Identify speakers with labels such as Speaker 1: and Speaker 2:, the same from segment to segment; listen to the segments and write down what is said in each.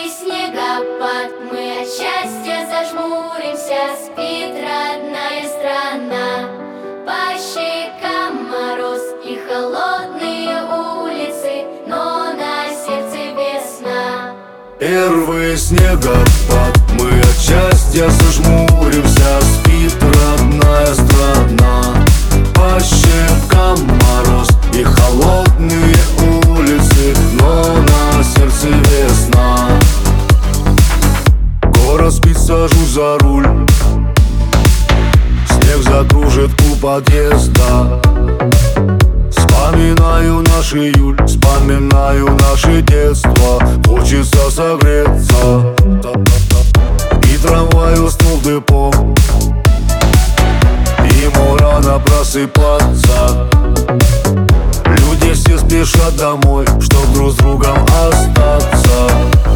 Speaker 1: Первый снегопад, мы от счастья зажмуримся. Спит родная страна, по щекам мороз и холодные улицы, но на сердце весна.
Speaker 2: Первый снегопад, мы от счастья зажмуримся. Спит родная страна, по щекам мороз и холодные улицы, но на сердце весна. Город спит, сажусь за руль, снег закружит у подъезда. Вспоминаю наш июль, вспоминаю наше детство. Хочется согреться, и трамвай уснул в депо. Ему рано просыпаться, люди все спешат домой, чтоб друг с другом остаться.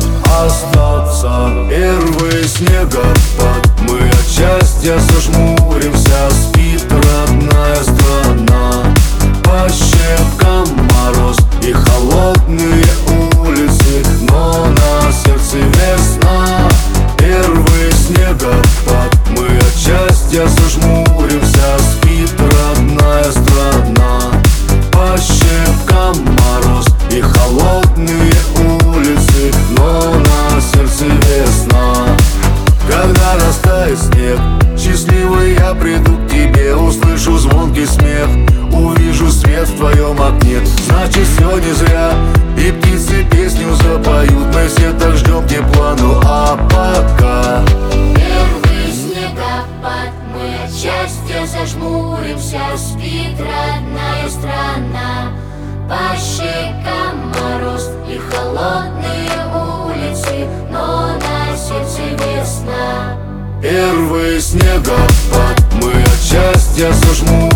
Speaker 2: Первый снегопад, мы от счастья зажмуримся. Спит родная страна, по щекам мороз и холодные улицы, но на сердце весна. Первый снегопад, мы от счастья зажмуримся. Спит родная страна, по щекам мороз и холодные улицы, но на сердце весна. Когда растает снег, счастливый я приду к тебе. Услышу звонкий смех, увижу свет в твоем окне. Значит, все не зря, и птицы песню запоют. Мы все так ждем тепла, ну а пока.
Speaker 1: Первый снегопад, мы от счастья зажмуримся. Спит родная страна, по щекам мороз и холодные улицы, но на сердце весна.
Speaker 2: Первый снегопад, мы от счастья зажмуримся.